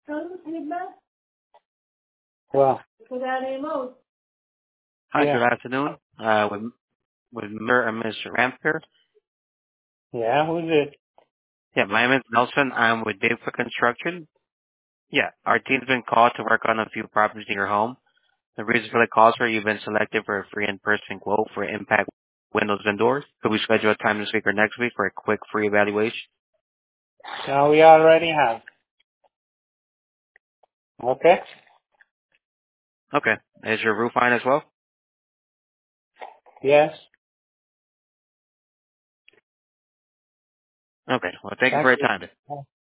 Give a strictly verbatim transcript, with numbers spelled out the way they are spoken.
Well, Hi, yeah, good afternoon. Uh, with with Mister and Mister Ramper. yeah, who's it? Yeah, my name is Nelson. I'm with Dave for Construction. Yeah, our team's been called to work on a few properties in your home. The reason for the calls are you've been selected for a free in-person quote for impact windows and doors. Could we schedule a time this week or next week for a quick free evaluation? No, we already have. Okay. Okay. Is your roof fine as well? Yes. Okay. Well, thank you Thank for your you. time.